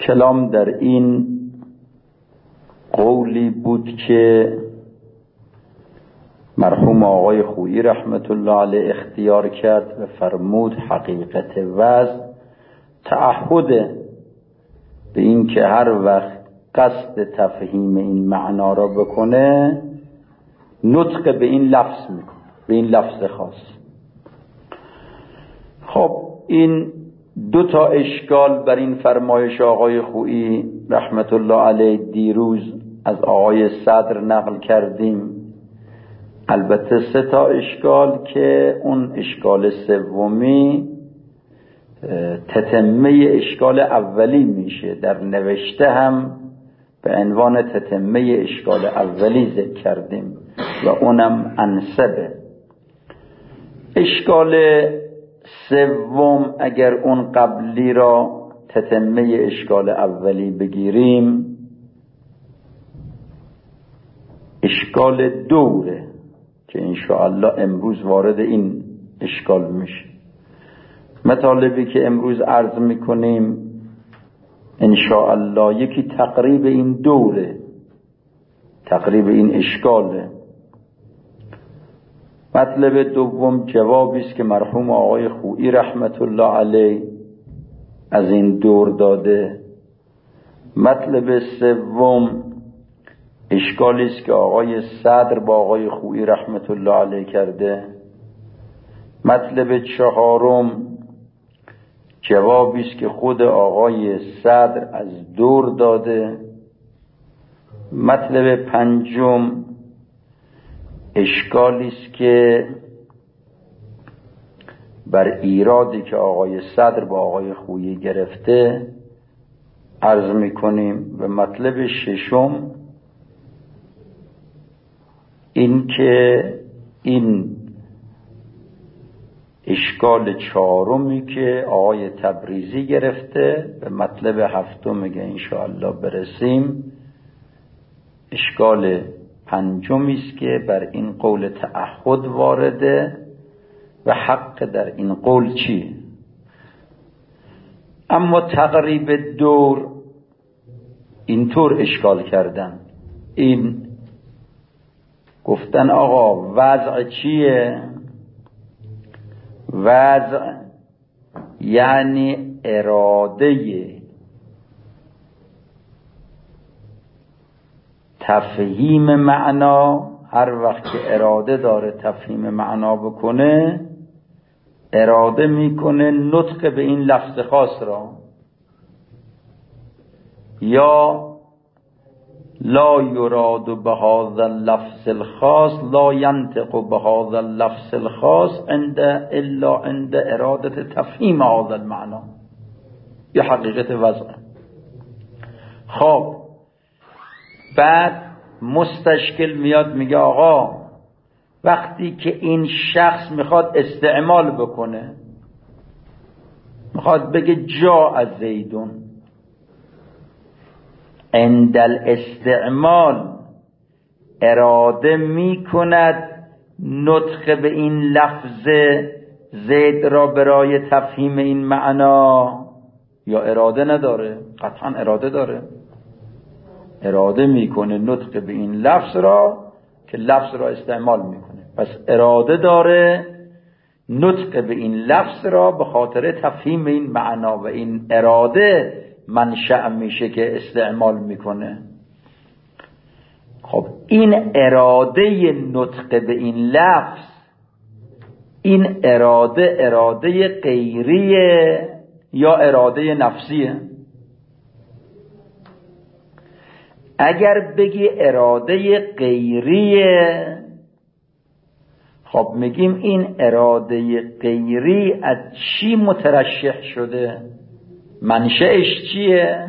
کلام در این قولی بود که مرحوم آقای خویی رحمت الله علیه اختیار کرد و فرمود حقیقت وضع تعهد به این که هر وقت قصد تفهیم این معنا را بکنه نطق به این لفظ میکنه، به این لفظ خاص. خب این دو تا اشکال بر این فرمایش آقای خویی رحمت الله علیه دیروز از آقای صدر نقل کردیم. البته سه تا اشکال که اون اشکال سومی تتمه اشکال اولی میشه، در نوشته هم به عنوان تتمه اشکال اولی ذکر کردیم و اونم انسبه. اشکال سوم اگر اون قبلی را تتمه اشکال اولی بگیریم اشکال دوره که انشاءالله امروز وارد این اشکال میشه. مطالبی که امروز عرض میکنیم انشاءالله یکی تقریب این دوره، تقریب این اشکاله. مطلب دوم جوابی است که مرحوم آقای خویی رحمت الله علیه از این دور داده. مطلب سوم اشکالی است که آقای صدر با آقای خویی رحمت الله علیه کرده. مطلب چهارم جوابی است که خود آقای صدر از دور داده. مطلب پنجم اشکالی است که بر ایرادی که آقای صدر با آقای خویی گرفته عرض میکنیم. و مطلب ششم این که این اشکال چهارمی که آقای تبریزی گرفته به مطلب هفتم میگه انشاءالله برسیم. اشکال پنجمی است که بر این قول تعهد وارده و حق در این قول چیه. اما تقریب دور اینطور اشکال کردن، این گفتن آقا وضع چیه؟ وضع یعنی اراده تفهیم معنا. هر وقت که اراده داره تفهیم معنا بکنه اراده میکنه نطق به این لفظ خاص را، یا لا یراد بهذا اللفظ الخاص لا ینطق بهذا اللفظ الخاص الا عند اراده تفهیم هذا المعنى. یا حقیقت وضع. خب بعد مستشکل میاد میگه آقا وقتی که این شخص میخواد استعمال بکنه، میخواد بگه جاء زیدون، عند الاستعمال اراده میکند نطق به این لفظ زید را برای تفهیم این معنا، یا اراده نداره؟ قطعا اراده داره، اراده میکنه نطق به این لفظ را که لفظ را استعمال میکنه. پس اراده داره نطق به این لفظ را به خاطر تفهیم این معنا و این اراده منشأ میشه که استعمال میکنه. خب این اراده نطق به این لفظ، این اراده غیریه یا اراده نفسیه؟ اگر بگی اراده غیریه، خب میگیم این اراده غیری از چی مترشح شده؟ منشأش چیه؟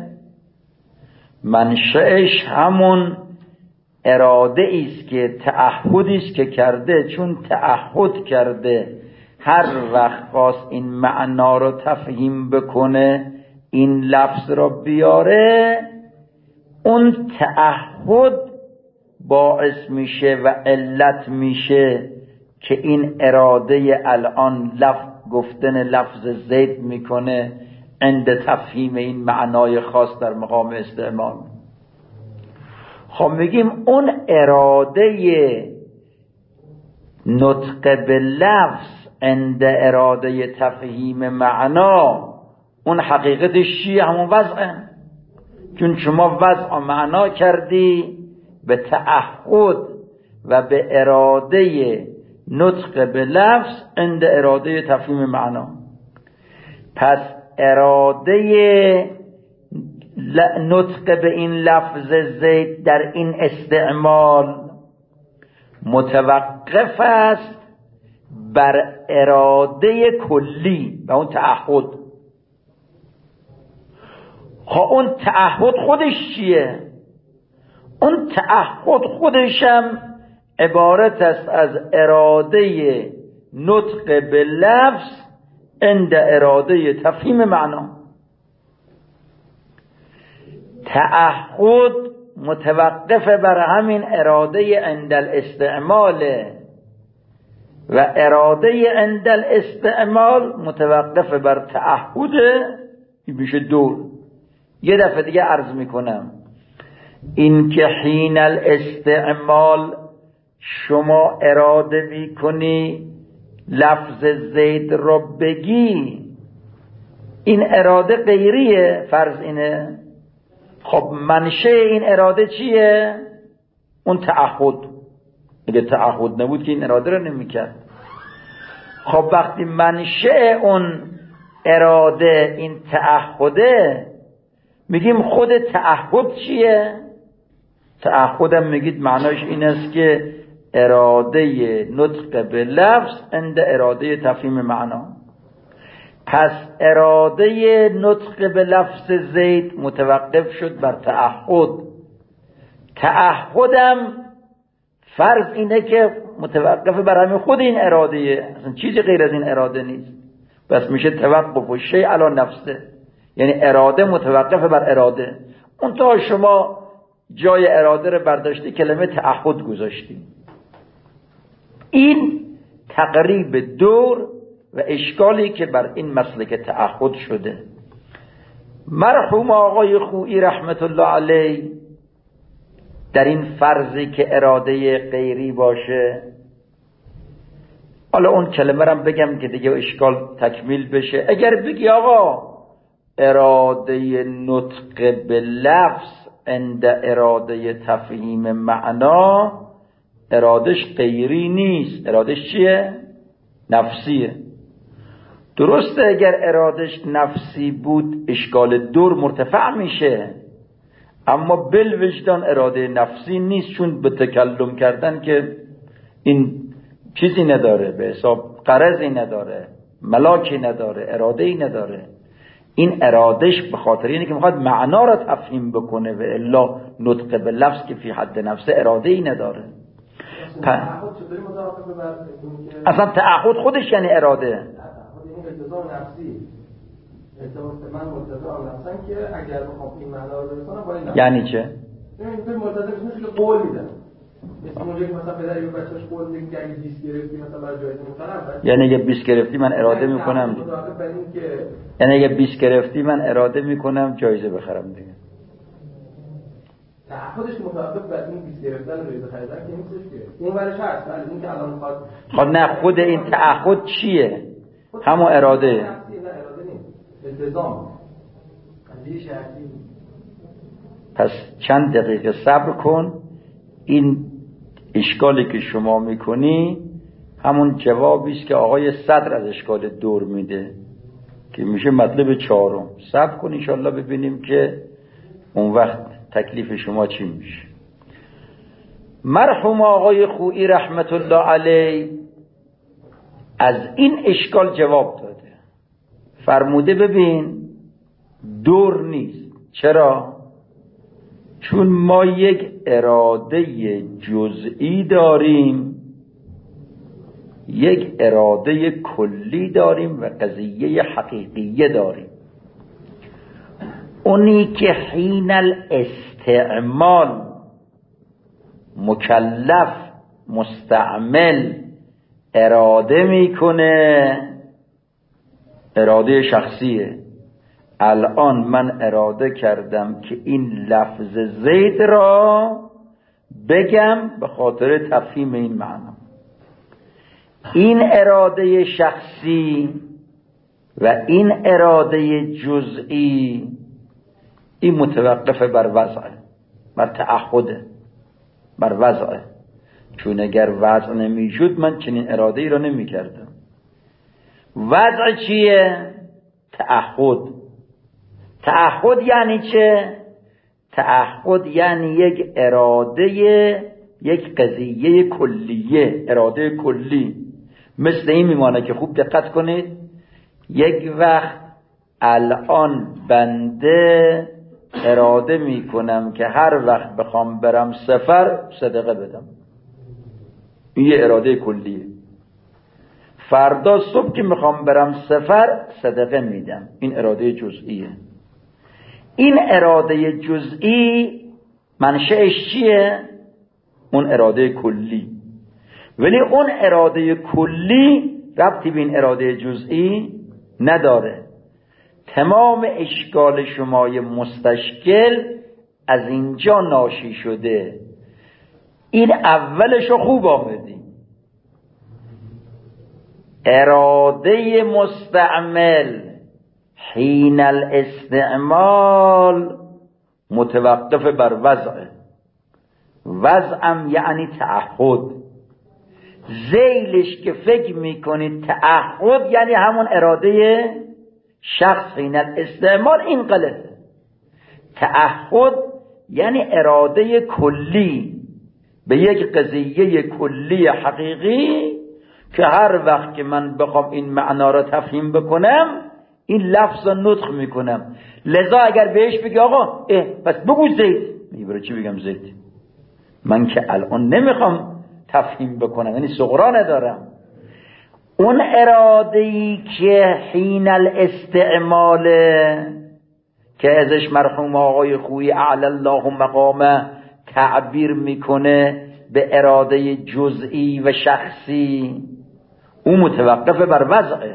منشأش همون اراده است که تعهدی است که کرده. چون تعهد کرده هر وقت خواست این معنا رو تفهیم بکنه این لفظ را بیاره، اون تعهد باعث میشه و علت میشه که این اراده الان گفتن لفظ زید میکنه عند تفهیم این معنای خاص در مقام استعمال. خب میگیم اون اراده نطق به لفظ عند اراده تفهیم معنا، اون حقیقتش چیه؟ همون وضعه. چون شما وضع معنا کردی به تعهد و به اراده نطق به لفظ عند اراده تفهیم معنا. پس اراده نطق به این لفظ زید در این استعمال متوقف است بر اراده کلی و اون تعهد. خب اون تعهد خودش چیه؟ اون تعهد خودشم عبارت است از اراده نطق به لفظ عند اراده تفهیم معنا. تعهد متوقف بر همین اراده عند الاستعمال و اراده عند الاستعمال متوقف بر تعهد. این میشه دور. یه دفعه دیگه عرض میکنم این که حین الاستعمال شما اراده میکنی لفظ زید رو بگی، این اراده غیریه، فرض اینه. خب منشه این اراده چیه؟ اون تعهد. اگه تعهد نبود که این اراده رو نمیکرد. خب وقتی منشه اون اراده این تعهده، میگیم خود تعهد چیه؟ تعهدم میگید معناش این است که اراده نطق به لفظ عند اراده تفهیم معنا. پس اراده نطق به لفظ زید متوقف شد بر تعهد. تعهدم فرض اینه که متوقف بر همین خود این اراده، اصلا چیزی غیر از این اراده نیست. بس میشه توقف و شیء علی نفسه، یعنی اراده متوقف بر اراده. اون تا شما جای اراده رو برداشتی کلمه تعهد گذاشتی. این تقریب دور و اشکالی که بر این مسلک تعهد شده. مرحوم آقای خویی رحمت الله علیه در این فرضی که اراده غیری باشه، حالا اون کلمه رو بگم که دیگه اشکال تکمیل بشه. اگر بگی آقا اراده نطق به لفظ عند اراده تفهیم معنا ارادش غیری نیست، ارادش چیه؟ نفسیه. درسته اگر ارادش نفسی بود اشکال دور مرتفع میشه، اما بالوجدان اراده نفسی نیست، چون به تکلم کردن که این چیزی نداره، به حساب غرضی نداره، ملاکی نداره، اراده‌ای نداره. این ارادش به خاطر اینه که میخواد معنا را تفهیم بکنه و الا نطق به لفظ که فی حد نفسه اراده‌ای نداره. اصلا تعهد خودش یعنی اراده. التزام نفسی، من ملتزم نفسم که اگر بخوام این معنا رو برسونم با این نفس. یعنی چه؟ این ملتزم میشه که قول میدم. مثل اونجایی که مثلا پدری به بچه‌ش قول میده که اگه 20 گرفتی مثلا برای جایزه می‌خرم. یعنی اگه 20 گرفتی من اراده میکنم. یعنی اگه 20 گرفتی من اراده میکنم جایزه بخرم دیگه. تعهدش متوقف بر این 20 گرفتن و جایزه خریدن که نیستش که. اون ورش هست، ولی این که الان میخواد. خب نه، خود این تعهد چیه؟ همون اراده. التزام. پس چند دقیقه صبر کن. این اشکالی که شما میکنی همون جوابی است که آقای صدر از اشکال دور میده که میشه مطلب چهارم. صبر کن ان شاءالله ببینیم که اون وقت تکلیف شما چی میشه. مرحوم آقای خویی رحمت الله علیه از این اشکال جواب داده. فرموده ببین دور نیست. چرا؟ چون ما یک اراده جزئی داریم، یک اراده کلی داریم و قضیه حقیقیه داریم. اونی که حین الاستعمال مکلف مستعمل اراده میکنه اراده شخصیه، الان من اراده کردم که این لفظ زید را بگم به خاطر تفهیم این معنا. این اراده شخصی و این اراده جزئی این متوقف بر وضعه، بر تعهده، بر وضعه. چون اگر وضع نمیشد من چنین اراده ای را نمی کردم. وضع چیه؟ تعهد. تعهد یعنی چه؟ تعهد یعنی یک اراده، یک قضیه کلیه، اراده کلی. مثل این میمانه که خوب دقت کنید، یک وقت الان بنده اراده میکنم که هر وقت بخوام برم سفر صدقه بدم، این یه اراده کلیه. فردا صبح که میخوام برم سفر صدقه میدم، این اراده جزئیه. این اراده جزئی منشأش چیه؟ اون اراده کلی. ولی اون اراده کلی ربطی به این اراده جزئی نداره. تمام اشکال شمای مستشکل از اینجا ناشی شده. این اولشو خوب آمدی. اراده مستعمل حین الاستعمال متوقف بر وضعه. وضعم یعنی تعهد. ذیلش که فکر میکنید تعهد یعنی همون اراده شخص حین الاستعمال، این غلطه. تعهد یعنی اراده کلی به یک قضیه کلی حقیقی که هر وقت که من بخوام این معنا را تفهیم بکنم این لفظ را نطق میکنم. لذا اگر بهش بگی آقا پس بگو زید، میگه برای چی بگم زید؟ من که الان نمیخوام تفهیم بکنم، یعنی صغرا ندارم. اون اراده‌ای که حین الاستعماله که ازش مرحوم آقای خویی اعلی الله مقامه تعبیر میکنه به اراده جزئی و شخصی، اون متوقف بر وضعه.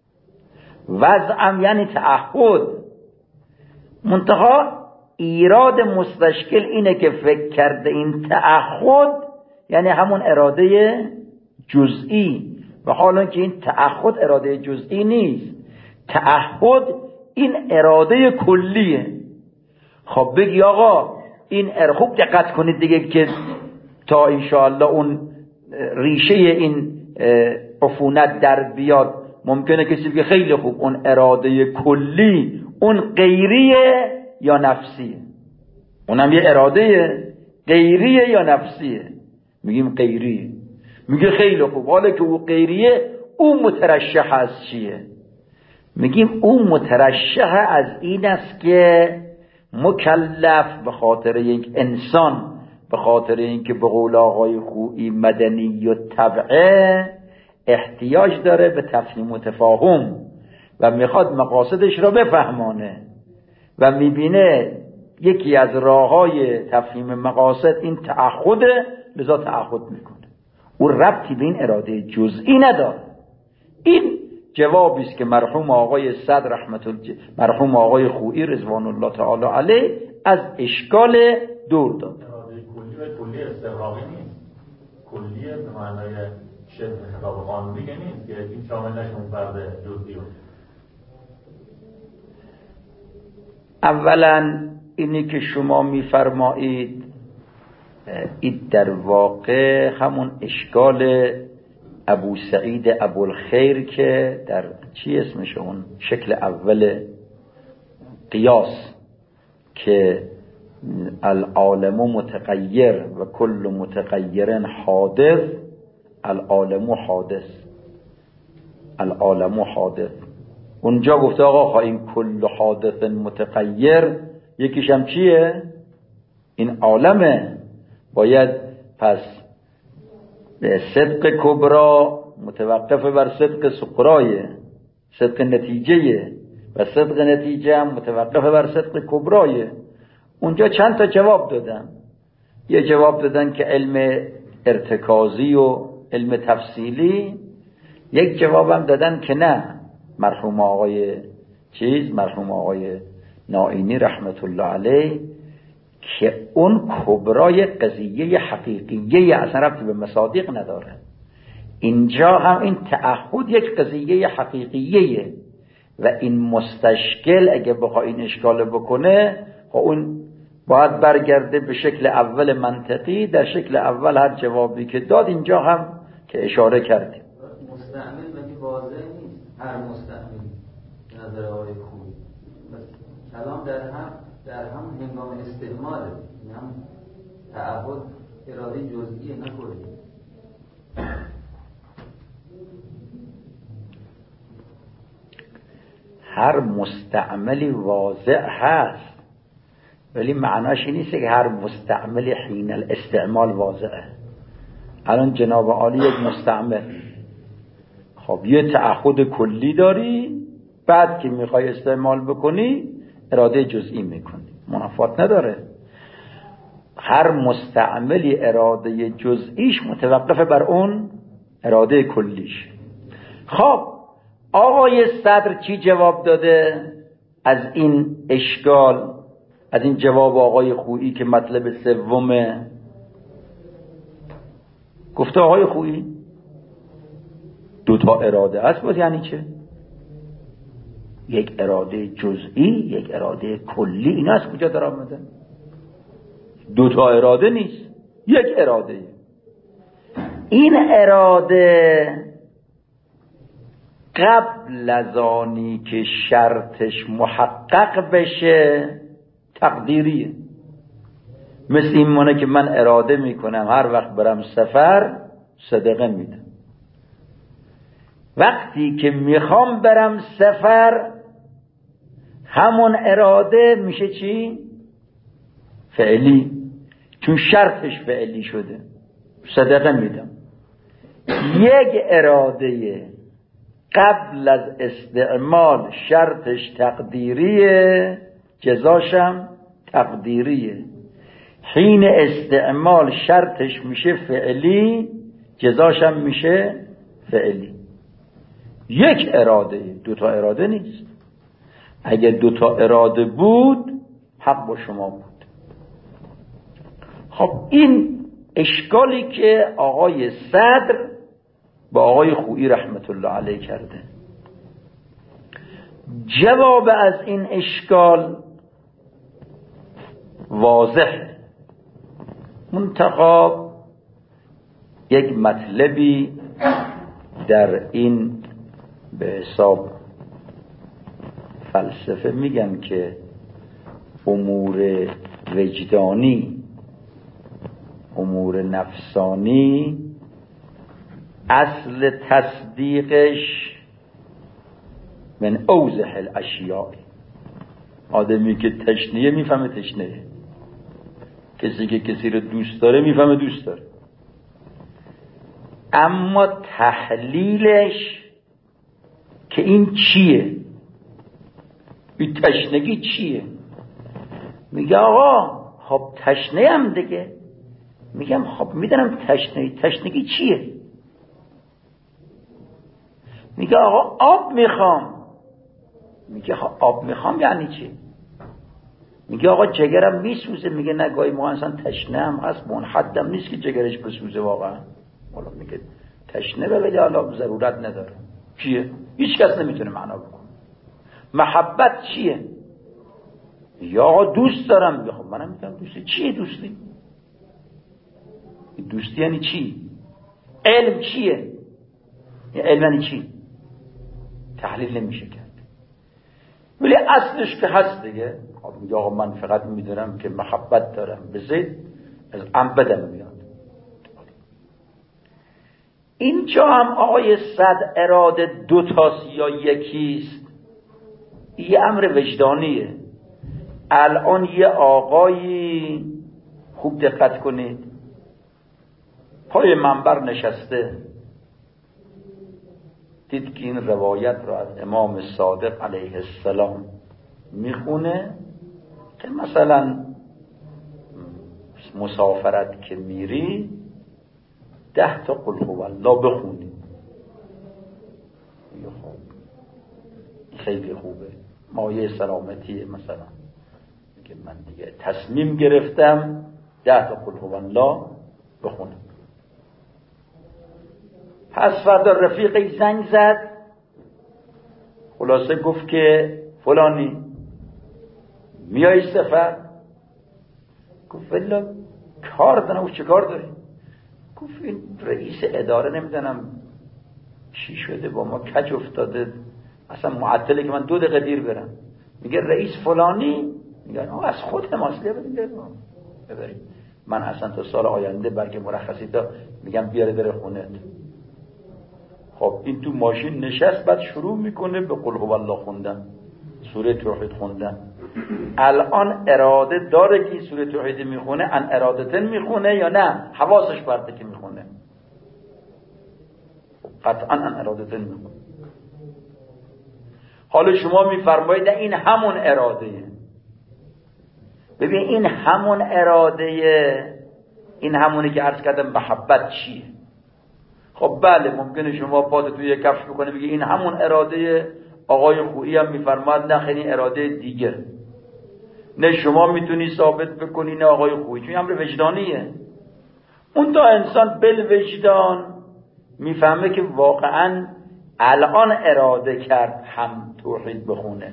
وضعم یعنی تعهد. منتها ایراد مستشکل اینه که فکر کرده این تعهد یعنی همون اراده جزئی، و حالا که این تعهد اراده جزئی نیست. تعهد این اراده کلیه. خب بگی آقا این خوب دقت کنید دیگه که تا انشاءالله اون ریشه این عفونت در بیاد. ممکنه کسی بگه خیلی خوب اون اراده کلی اون غیریه یا نفسیه؟ اونم یه اراده غیریه یا نفسیه؟ میگیم غیریه. میگه خیلی خوب حالا که او غیریه اون مترشح از چیه؟ میگیم اون مترشح از این است که مکلف به خاطر یک انسان، به خاطر اینکه به قول آقای خویی مدنی و طبعه احتیاج داره به تفهیم و تفاهم و میخواد مقاصدش را بفهمانه و میبینه یکی از راههای تفهیم مقاصد این تعهده، لذا تعهد میکنه. او ربطی به این اراده جزئی نداره. این جوابی است که مرحوم آقای صدر مرحوم آقای خویی رضوان الله تعالی علیه از اشکال دور داد. اراده کلی و کلی استغراقی نیست. کلی به معنای شبه خطاب قانونی نیست که این شامل نشون فرد جزئی رو. اولا اینی که شما میفرمایید این در واقع همون اشکال ابو سعید ابوالخیر که در چی اسمشه اون شکل اول قیاس که العالم متغیر و کل متغیر حادث، العالم حادث، العالم حادث. اونجا گفته آقا این کل حادث متغیر یکیش هم چیه؟ این عالمه. باید پس صدق کبرا متوقف بر صدق سقرایه، صدق نتیجه، و صدق نتیجه هم متوقف بر صدق کبرایه. اونجا چند تا جواب دادن. یه جواب دادن که علم ارتکازی و علم تفصیلی، یک جواب هم دادن که نه، مرحوم آقای مرحوم آقای نائینی رحمت الله علیه که اون کبرای قضیه حقیقیه اصلا ربطی به مصادیق نداره. اینجا هم این تعهد یک قضیه حقیقیه و این مستشکل اگه بخواه این اشکال بکنه اون باید برگرده به شکل اول منطقی. در شکل اول هر جوابی که داد اینجا هم که اشاره کردیم مستعمل مگه واضح نیست؟ هر مستعملی نظر آقای خوبی کلام در هم هنگام استعماله، هم تعهد اراده جزئیه نکنید. هر مستعملی واضح هست ولی معناش این نیست که هر مستعملی حین الاستعمال واضحه. الان جناب عالی یک مستعمل، خب یه تعهد کلی داری، بعد که میخوای استعمال بکنی اراده جزئی میکنی، منافات نداره. هر مستعملی اراده جزئیش متوقف بر اون اراده کلیش. خب آقای صدر چی جواب داده از این اشکال، از این جواب آقای خویی که مطلب سومه؟ گفته آقای خویی دوتا اراده است. باز یعنی چه؟ یک اراده جزئی، یک اراده کلی. اینا از کجا در آمده؟ دوتا اراده نیست، یک اراده. این اراده قبل از آنی که شرطش محقق بشه تقدیریه. مثل این مونه که من اراده میکنم هر وقت برم سفر صدقه میدم، وقتی که میخوام برم سفر همون اراده میشه چی؟ فعلی، چون شرطش فعلی شده، صدقه میدم. یک اراده قبل از استعمال شرطش تقدیریه، جزاشم تقدیریه. حین استعمال شرطش میشه فعلی، جزاشم میشه فعلی. یک اراده، دوتا اراده نیست. اگه دوتا اراده بود حق با شما بود. خب این اشکالی که آقای صدر با آقای خویی رحمت الله علیه کرده، جواب از این اشکال واضح، منتها یک مطلبی در این به حساب فلسفه میگن که امور وجدانی، امور نفسانی، اصل تصدیقش من اوضح الاشیاء. آدمی که تشنیه میفهمه تشنیه، کسی که کسی رو دوست داره میفهمه دوست داره، اما تحلیلش که این چیه، این تشنگی چیه؟ میگه آقا خب تشنه هم دیگه. میگم خب میدونم تشنگی چیه؟ میگه آقا آب میخوام. میگه آب میخوام یعنی چی؟ میگه آقا جگرم میسوزه. میگه نه، گاهی ما انسان تشنه هم هست، منحدم نیست که جگرش بسوزه واقعا. حالا میگه تشنه به ولی حالا ضرورت نداره. چیه؟ هیچ کس نمیتونه معنا بکنه. محبت چیه؟ یا آقا دوست دارم. میگه خب منم میگم دوستی. چیه دوستی؟ دوستی یعنی چی؟ علم چیه؟ علم یعنی چی؟ تحلیل نمیشه کرد، ولی اصلش که هست دیگه. میگه آقا من فقط میدونم که محبت دارم به زید، از ام بدم میاد. اینجا هم آقای صد اراده دوتاست یا یکیست؟ یه امر وجدانیه. الان یه آقایی، خوب دقت کنید، پای منبر نشسته، دید که این روایت رو از امام صادق علیه السلام میخونه که مثلا مسافرت که میری 10 تا قل هو الله بخونی. خیلی خوبه. مایه سلامتی مثلا میگه من دیگه تصمیم گرفتم 10 تا قل هو الله بخونم. پس فردا رفیقی زنگ زد، خلاصه گفت که فلانی میای سفر؟ گفت والا کار دارم. چه کار داری؟ گفت این رئیس اداره نمیدونم چی شده با ما کج افتاده، اصلا معطله که من 2 دقیقه دیر برم. میگه رئیس فلانی؟ میگه از خود ماسله ببریم. من اصلا تا سال آینده برگ مرخصی تا میگم بیاره بره خونه. خب این تو ماشین نشست، بعد شروع میکنه به قل هو الله خوندن، سوره توحید خوندن. الان اراده داره که این سوره توحید میخونه، ان ارادتن میخونه یا نه حواسش پرته که میخونه؟ قطعا ان ارادتن میخونه. حالا شما میفرمایید این همون ارادهه. ببین این همون ارادهه، این همونی که عرض کردم محبت چیه. خب بله ممکنه شما پات توی کفش بکنه بگی این همون اراده آقای خویی هم میفرماد، نه خیلی اراده دیگر. نه شما میتونی ثابت بکنی نه آقای خویی، چون امر وجدانیه. اون تا انسان بالوجدان میفهمه که واقعا الان اراده کرد هم توحید بخونه.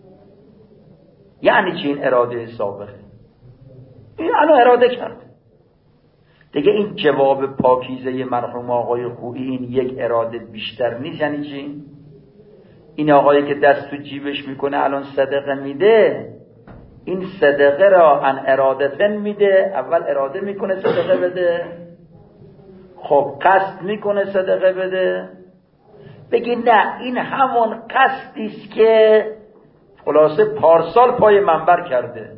یعنی چی این اراده سابقه؟ این الان اراده کرد دیگه. این جواب پاکیزه مرحوم آقای خویی این یک اراده بیشتر نیست. یعنی چی؟ این آقایی که دست تو جیبش میکنه الان صدقه میده، این صدقه را ان ارادتن میده. اول اراده میکنه صدقه بده، خب قصد میکنه صدقه بده. بگی نه این همون قصدیست که خلاصه پارسال پای منبر کرده.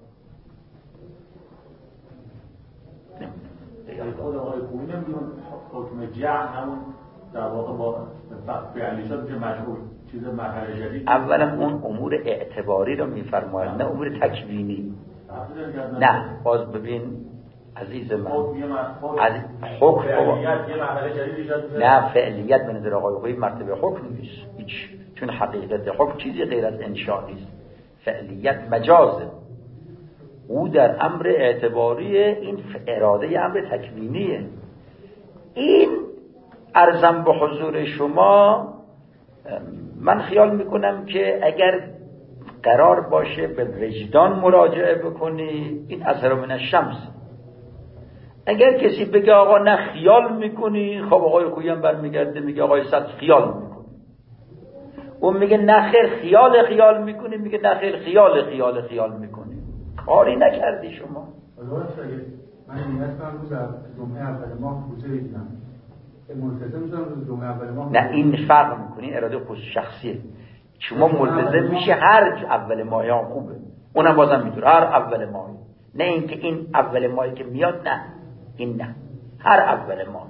خود آقای خویی نمیدون حکم جعل همون در واقع با فعلی شد که مشهور چیز مرحله جدید. اولا اون امور اعتباری رو میفرماید نه امور تکوینی. نه باز ببین عزیز من، از حکم فعلیت یه مرحله جدید ایجاد میشه. نه فعلیت به نظر آقای خویی مرتبه حکم نیست هیچ، چون حقیقت حکم چیزی غیر از انشاء نیست. فعلیت مجازه، او در امر اعتباریه، این اراده امر تکوینیه. این عرضم به حضور شما، من خیال میکنم که اگر قرار باشه به وجدان مراجعه بکنی این اثر من الشمس. اگر کسی بگه آقا نه خیال میکنی، خب آقای خویی هم برمیگرده میگه آقای صد خیال میکنی. اون میگه نه خیر خیال میکنی، میگه نه خیر خیال میکنی. کاری نکردی شما. من نیت کنم روز جمعه اول ماه روزه بگیرم، ملتزم میشم روز جمعه اول ماه. نه این فرق میکنی، اراده خصوص شخصیه. شما ملتزم میشه هر اول ماه هم خوبه، اونم بازم میتونه هر اول ماه، نه اینکه این اول ماهی که میاد، نه این نه، هر اول ماه.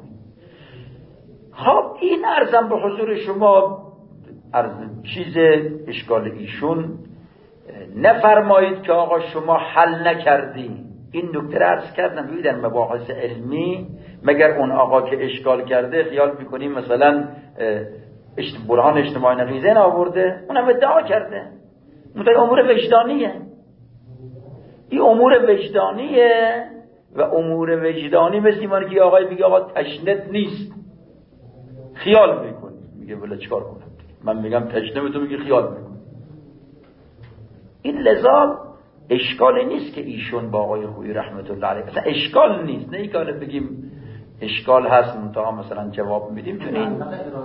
خب این عرضم به حضور شما چیز اشکال ایشون نفرمایید که آقا شما حل نکردی. این نکته عرض کردم ببینید در مباحث علمی مگر اون آقا که اشکال کرده خیال میکنیم مثلا برهان اجتماعی نقیزین آورده، اونم ادعا کرده. این امور وجدانیه، این امور وجدانیه. و امور وجدانی مثل ایمانی که آقای بگه آقا تشنت نیست، خیال میکنی. میگه بله چکار کنم؟ من میگم تشنه، تو میگه خیال میکنی. این لذا اشکالی نیست که ایشون با آقای خویی رحمت الله علیه، مثلا اشکال نیست، نه اینکه بگیم اشکال هست منتها مثلا جواب میدیم، چون این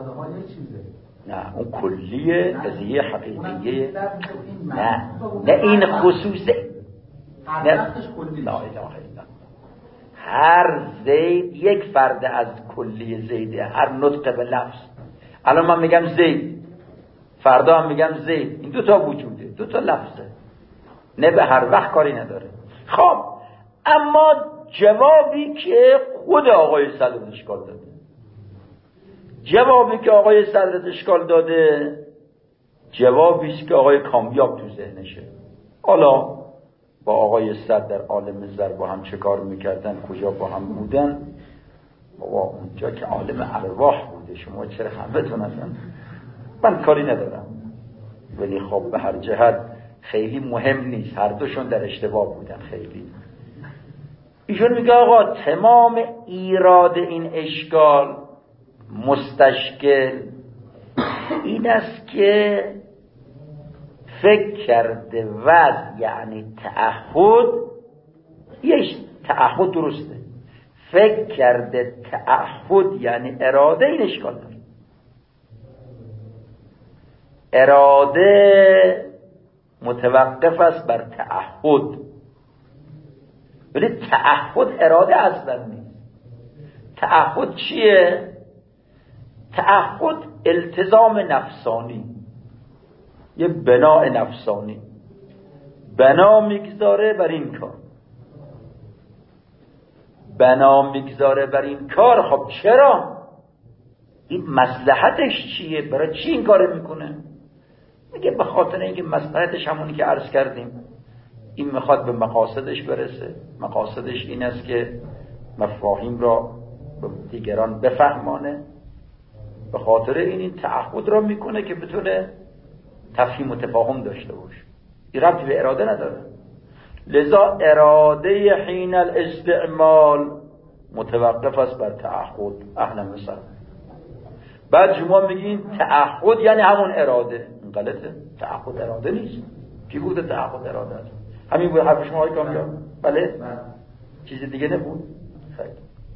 نه اون کلیه قضیه حقیقیه، نه این خصوصه، نه لا اله الا هر زید یک فرد از کلیه زیده، هر نطق به لفظ. الان من میگم زید، فردا هم میگم زید، این دوتا وجوده، دوتا لفظه، نه به هر وقت کاری نداره. خب اما جوابی که خود آقای صدر اشکال داده، جوابی که آقای صدر اشکال داده جوابیست که آقای کامیاب تو ذهنشه. حالا با آقای صدر در عالم زر با هم چه کار میکردن، کجا با هم بودن؟ بابا اونجا که عالم ارواح بوده، شما چرا همتون هستن؟ من کاری ندارم. ولی خب به هر جهت خیلی مهم نیست، هر دوشون در اشتباه بودن خیلی. ایشون میگه آقا تمام ایراد این اشکال مستشکل این است که فکر کرده وضع یعنی تعهد، یه تعهد درسته، فکر کرده تعهد یعنی اراده، این اشکال داره. اراده متوقف است بر تعهد، ولی تعهد اراده اصلا نیست. تعهد چیه؟ تعهد التزام نفسانی، یه بناء نفسانی، بنا میگذاره بر این کار، بنا میگذاره بر این کار. خب چرا؟ این مصلحتش چیه؟ برای چی این کار میکنه؟ میگه به خاطر اینکه مصلحتش همونی که عرض کردیم، این میخواد به مقاصدش برسه. مقاصدش این است که مفاهیم را به دیگران بفهمانه، به خاطر این تعهد را میکنه که بتونه تفهیم و تفاهم داشته باشه. این ربطی به اراده نداره. لذا اراده حین الاستعمال متوقف است بر تعهد. اهلا مثلا بعد شما میگین تعهد یعنی همون اراده، این غلطه. تعهد اراده نیست. کی بوده تعهد اراده است؟ همین بود حرف شما های کامیاب؟ بله؟ چیز دیگه نبود. خیلی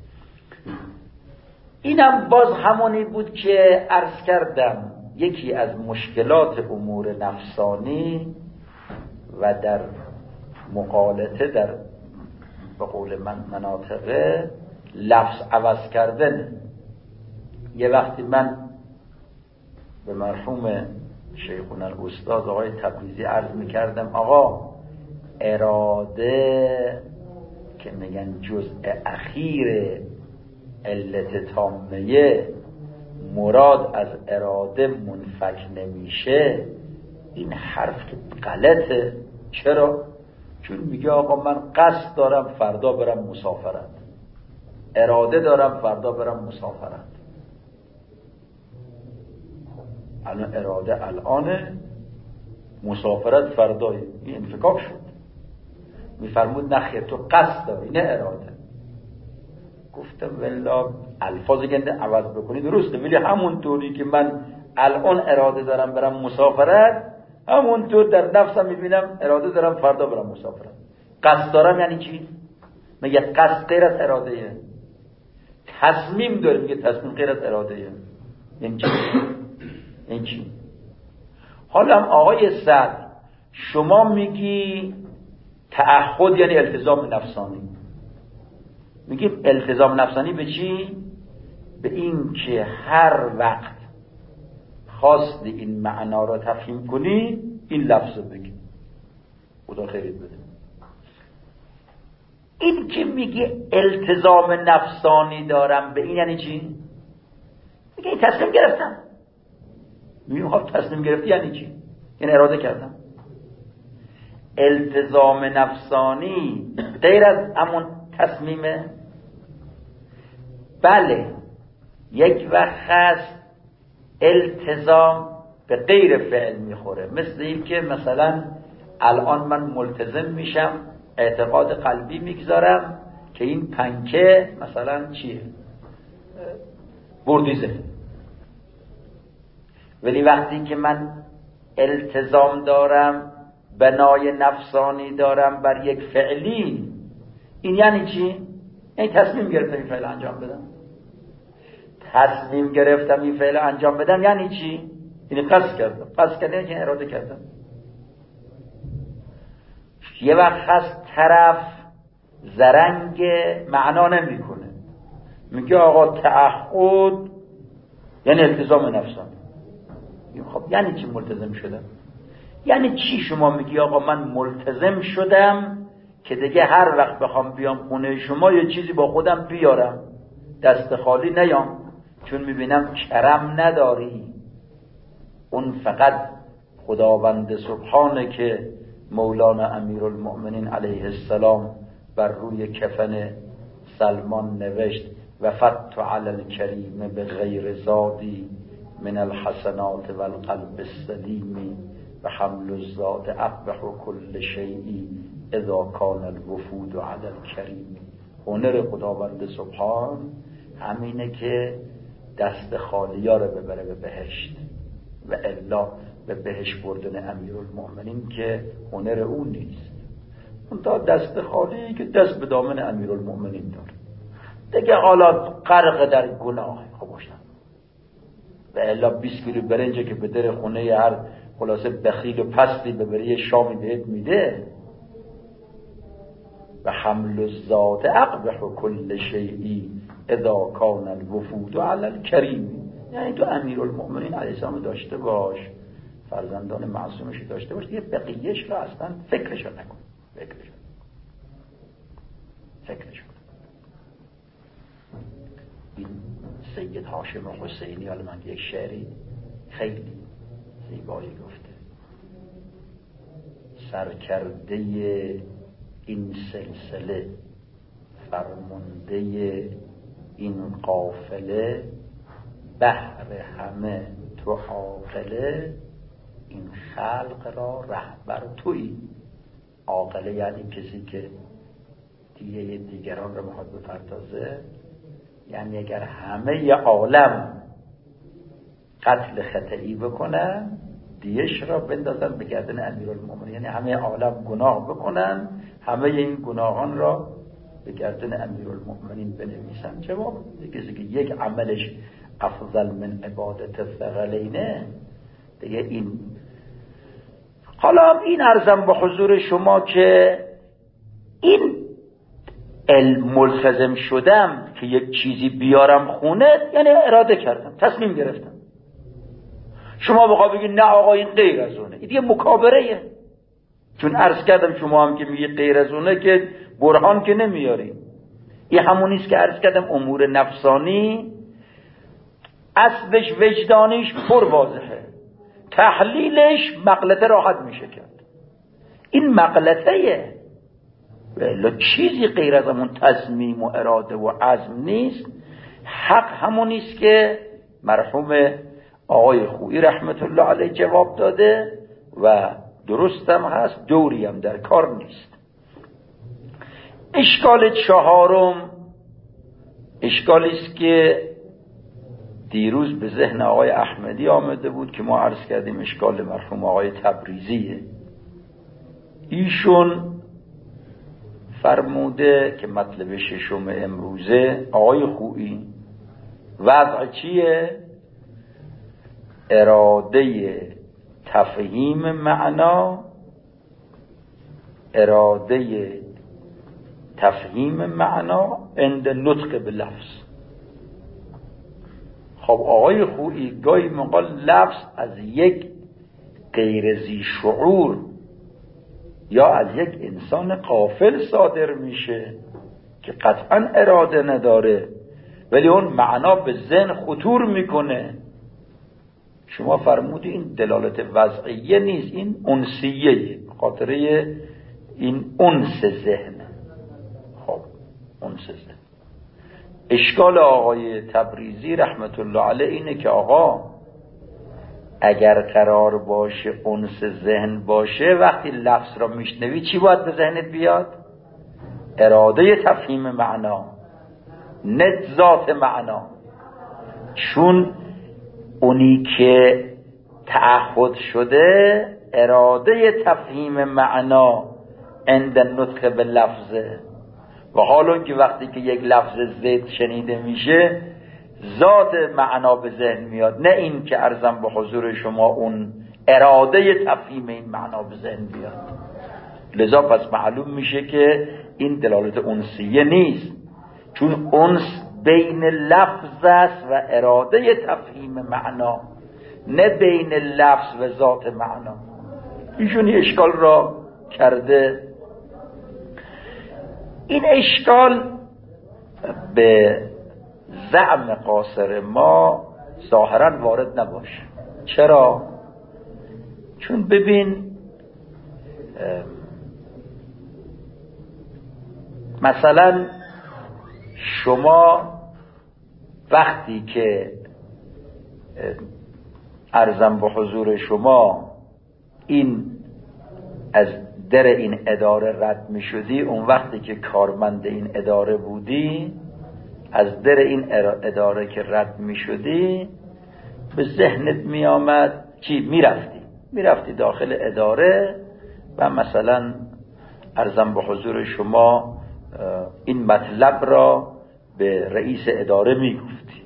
اینم باز همونی بود که عرض کردم یکی از مشکلات امور نفسانی و در مقالطه در به قول من مناطق لفظ عوض کردن. یه وقتی من به مرحوم شیخون الاستاد آقای تبریزی عرض میکردم آقا اراده که میگن جزء اخیر علت تامه، مراد از اراده منفک نمیشه، این حرف که غلطه. چرا؟ چون میگه آقا من قصد دارم فردا برم مسافرت، اراده دارم فردا برم مسافرت. الان اراده الانه، مسافرت فردای، این انفکاک شد. میفرمود نخیر تو قصد داری نه اراده. گفتم والله الفاظ گنده عوض بکنی درسته، ولی همونطوری که من الان اراده دارم برم مسافرت، همونطور در نفسم میبینم اراده دارم فردا برم مسافرت. قصد دارم یعنی چی؟ میگه قصد غیر از ارادهه. تصمیم داره، میگه تصمیم غیر از ارادهه. این چی؟ این چی؟ حالا آقای صدر شما میگی تعهد یعنی التزام نفسانی. میگیم التزام نفسانی به چی؟ به این که هر وقت خواستی این معنا را تفهیم کنی این لفظ رو بگی. خدا خیرت بده. این که میگه التزام نفسانی دارم به این یعنی چی؟ میگه این تصمیم گرفتم. میگه خب تصمیم گرفتی یعنی چی؟ یعنی اراده کردم. التزام نفسانی غیر از همون تصمیمه. بله یک وقت هست التزام به غیر فعل میخوره، مثل این که مثلا الان من ملتزم میشم، اعتقاد قلبی میگذارم که این پنکه مثلا چیه؟ بردیزه. ولی وقتی که من التزام دارم، بنای نفسانی دارم بر یک فعلی، این یعنی چی؟ این تصمیم گرفتم این فعل انجام بدم. تصمیم گرفتم این فعل انجام بدم یعنی چی؟ یعنی قصد کردم. قصد کردم یعنی اراده کردم. یه وقت هست طرف زرنگ معنا نمی کنه، میگه آقا تعهد یعنی التزام نفسانی. خب یعنی چی ملتزم شدم؟ یعنی چی شما میگی آقا من ملتزم شدم که دیگه هر وقت بخوام بیام خونه شما یه چیزی با خودم بیارم، دست خالی نیام، چون میبینم کرم نداری. اون فقط خداوند سبحانه که مولانا امیرالمؤمنین علیه السلام بر روی کفن سلمان نوشت وفدت علی الکریم بغیر زادی من الحسنات والقلب السلیم و حمل الزاد اقبح کل شیئی اذا کان الوفود علی الکریم. هنر خداوند سبحان همینه که دست خالیا رو ببره به بهشت، و الا به بهشت بردن امیرالمؤمنین که هنر اون نیست. اون تا دست خالی که دست به دامن امیرالمؤمنین داره دیگه، حالا غرق در گناه خوباشن، و الا 20 کیلو برنجه که به در خونه هر خلاصه بخیل و پستی ببری یه شامی بهت میده. و حمل الزاد اقبح کل شیئی اذا کان الوفود علی الکریم. یعنی تو امیرالمؤمنین علیه السلام داشته باش، فرزندان معصومش داشته باش، یه بقیهش رو اصلا فکرشو نکن. فکرشو این سید هاشم حسینی، حالا من یک شعری خیلی زیبایی گفته: سرکرده این سلسله، فرمانده این قافله، بهر همه تو عاقله، این خلق را رهبر تویی. عاقله یعنی کسی که دیگه دیگران را میخواد بپردازه، یعنی اگر همه عالم قتل خطئی بکنن دیش را بندازن به گردن امیرالمؤمنین، یعنی همه عالم گناه بکنن، همه این گناهان را به گردن امیرالمؤمنین بنویسن. جواب کسی که یک عملش افضل من عبادت الثقلینه دیگه این. حالا این عرضم به حضور شما که این علم ملتزم شدم که یک چیزی بیارم خونه، یعنی اراده کردم، تصمیم گرفتم. شما بخواه بگید نه آقا این غیر از اونه، این دیگه مکابره‌ایه. چون عرض کردم شما هم که میگه غیر از اونه که برهان که نمیاری. این همونیست که عرض کردم امور نفسانی اصلش وجدانیش پر واضحه، تحلیلش مغلطه راحت میشه کرد. این مغلطه‌ایه، ولی چیزی غیر از همون تصمیم و اراده و عزم نیست. حق همونیست که مرحوم آقای خویی رحمت الله علیه جواب داده و درستم هست، دوری هم در کار نیست. اشکال چهارم اشکالی است که دیروز به ذهن آقای احمدی آمده بود که ما عرض کردیم اشکال مرحوم آقای تبریزیه. ایشون فرموده که مطلب ششم امروزه آقای خویی وضع چیه؟ اراده تفهیم معنا، اراده تفهیم معنا عند نطق به لفظ. خب آقای خویی گاهی موقع لفظ از یک غیر ذی شعور یا از یک انسان غافل صادر میشه که قطعا اراده نداره، ولی اون معنا به ذهن خطور میکنه. شما فرمودی این دلالت وضعیه نیست، این انسیه، خاطره این انس ذهن. خب انس ذهن. اشکال آقای تبریزی رحمت الله علیه اینه که آقا اگر قرار باشه انس ذهن باشه، وقتی لفظ را میشنوی چی باید به ذهنت بیاد؟ اراده تفهیم معنا، نه ذات معنا. چون اونی که تعهد شده اراده تفهیم معنا عند نطق به لفظه، و حالا که وقتی که یک لفظ زید شنیده میشه ذات معنا به ذهن میاد، نه این که عرضم به حضور شما اون اراده تفهیم این معنا به ذهن بیاد. لذا پس معلوم میشه که این دلالت انسیه نیست، چون انس بین لفظ است و اراده تفهیم معنا، نه بین لفظ و ذات معنا. ایشون اشکال را کرده. این اشکال به زعم قاصر ما ظاهرا وارد نباشه. چرا؟ چون ببین مثلا شما وقتی که عرضم به حضور شما این از در این اداره رد می شدی، اون وقتی که کارمند این اداره بودی، از در این اداره که رد می شدی به ذهنت می آمد چی؟ می رفتی داخل اداره و مثلا عرضم به حضور شما این مطلب را به رئیس اداره می گفتی.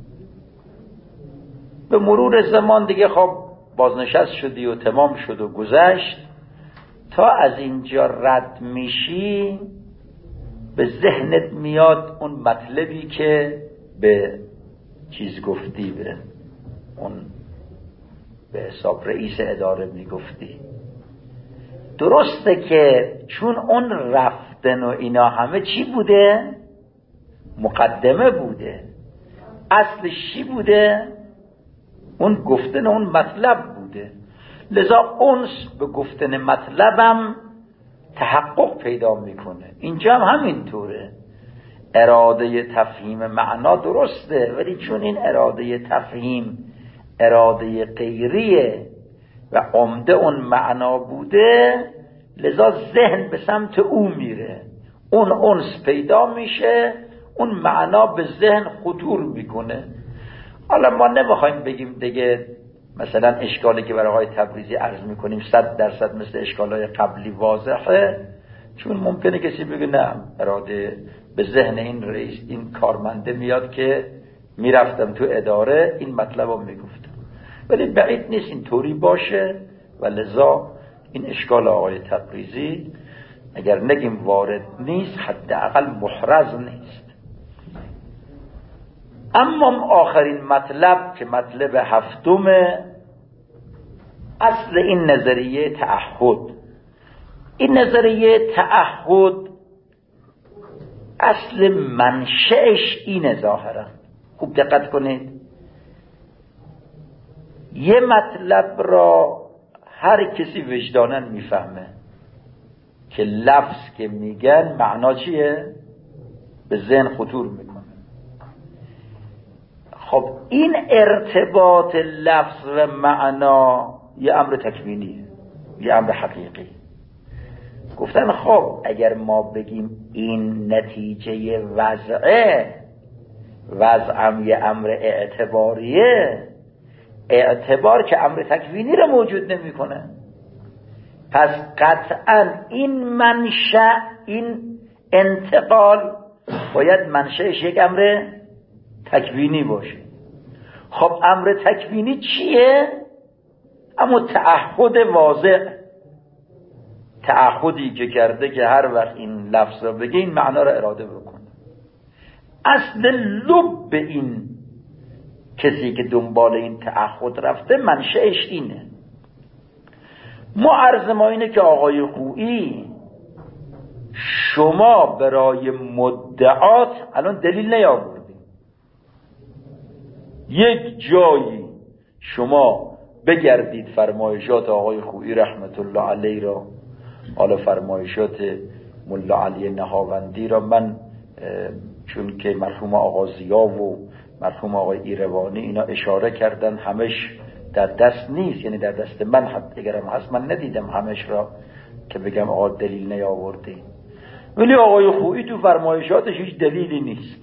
به مرور زمان دیگه خب بازنشست شدی و تمام شد و گذشت. تا از اینجا رد میشی به ذهنت میاد اون مطلبی که به چیز گفتی، به اون به حساب رئیس اداره میگفتی. درسته که چون اون رفتن و اینا همه چی بوده؟ مقدمه بوده. اصلش چی بوده؟ اون گفتن اون مطلب بوده. لذا اونس به گفتن مطلبم تحقق پیدا میکنه. اینجا هم همینطوره. اراده تفهیم معنا درسته، ولی چون این اراده تفهیم اراده غیریه و عمده اون معنا بوده، لذا ذهن به سمت او میره، اون انس پیدا میشه، اون معنا به ذهن خطور میکنه. حالا ما نمیخوایم بگیم دیگه مثلا اشکالی که برای آقای تبریزی عرض میکنیم 100% مثل اشکالای قبلی واضحه، چون ممکنه کسی بگه نه اراده به ذهن این رئیس این کارمنده میاد که میرفتم تو اداره این مطلب رو میگفتم، ولی بعید نیست این طوری باشه و لذا این اشکال آقای تبریزی اگر نگیم وارد نیست حداقل محرز نیست. اما آخرین مطلب که مطلب هفتم، اصل این نظریه تعهد. این نظریه تعهد اصل منشأش اینه ظاهرا. خوب دقت کنید، یه مطلب را هر کسی وجداناً میفهمه که لفظ که میگن معنا چیه؟ به ذهن خطور میکنه. خب این ارتباط لفظ و معنا یه امر تکوینیه، یه امر حقیقی. گفتن خب اگر ما بگیم این نتیجه وضعه، وضعم یه امر اعتباریه، اعتبار که امر تکوینی رو موجود نمی کنه، پس قطعا این منشأ، این انتقال باید منشأش یک امر تکوینی باشه. خب امر تکوینی چیه؟ اما تعهد واضح، تعهدی که کرده که هر وقت این لفظ را بگه این معنا را اراده بکنه. اصل لب این کسی که دنبال این تعهد رفته منشأش اینه. عرض ما اینه که آقای خویی شما برای مدعات الان دلیل نیاوردید. یک جایی شما بگردید فرمایشات آقای خویی رحمت الله علیه را، حالا فرمایشات ملا علی نهاوندی را من چون که مرحوم آقا ضیا و مرحوم آقای ایروانی اینا اشاره کردن، همش در دست نیست، یعنی در دست من حتی اگرم هست من ندیدم همش را که بگم آقا دلیل نیاورده، ولی آقای خویی تو فرمایشاتش هیچ دلیلی نیست.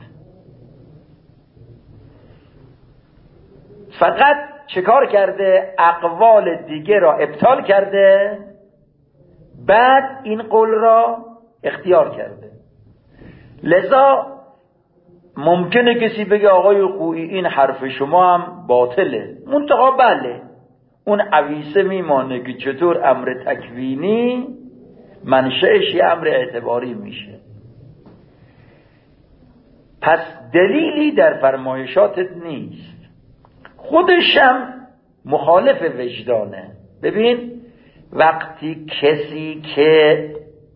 فقط چکار کرده؟ اقوال دیگه را ابطال کرده، بعد این قول را اختیار کرده. لذا ممکنه کسی بگه آقای خویی این حرف شما هم باطله، منتها بله اون عویسه میمانه که چطور امر تکوینی منشأش یه امر اعتباری میشه. پس دلیلی در فرمایشاتت نیست، خودشم مخالف وجدانه. ببین وقتی کسی که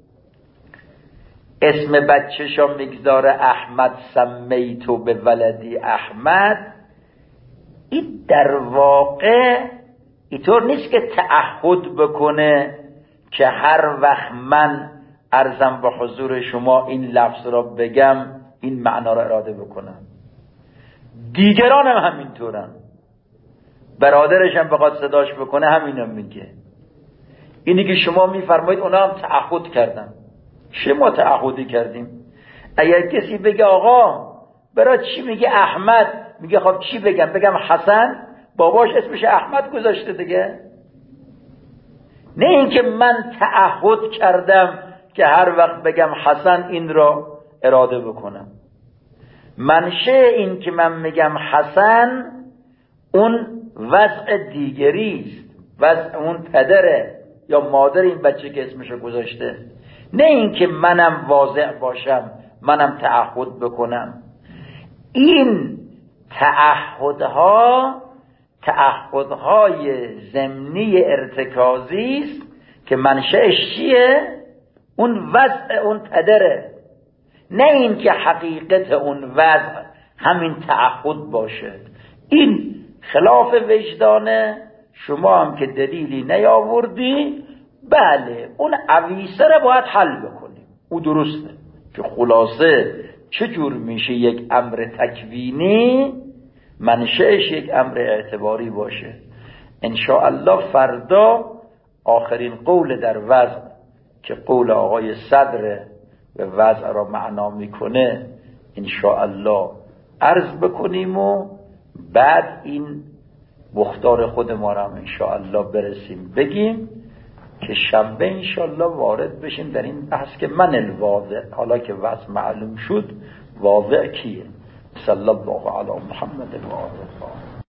اسم بچه‌شو میگذاره احمد سمیتو به ولدی احمد، این در واقع اینطور نیست که تعهد بکنه که هر وقت من عرضم به حضور شما این لفظ را بگم این معنا را اراده بکنم. دیگران هم همینطورن، برادرش هم بخواد صداش بکنه همینو میگه. اینی که شما میفرمایید اونا هم تعهد کردن. شما تعهدی کردیم. اگر کسی بگه آقا برای چی میگه احمد، میگه خب چی بگم حسن، باباش اسمش احمد گذاشته دیگه. نه اینکه من تعهد کردم که هر وقت بگم حسن این را اراده بکنم. منشه این که من میگم حسن اون وضع دیگری است، وضع اون پدره یا مادر این بچه که اسمشو گذاشته. نه اینکه منم واضع باشم، منم تعهد بکنم. این تعهدهای ضمنی ارتکازی است که منشأش چیه؟ اون وضع اون پدره. نه این که حقیقت اون وضع همین تعهد باشه. این خلاف وجدانه. شما هم که دلیلی نیاوردی، بله اون عویسه رو باید حل بکنیم، او درسته که خلاصه چجور میشه یک امر تکوینی منشأش یک امر اعتباری باشه. انشاءالله فردا آخرین قول در وضع که قول آقای صدر و وضع را معنا میکنه انشاءالله عرض بکنیم و بعد این مختار خود ما را هم انشاءالله برسیم بگیم که شنبه انشاءالله وارد بشیم در این بحث که من الواضع، حالا که وضع معلوم شد واضع کیه. صلی الله علی محمد و آله.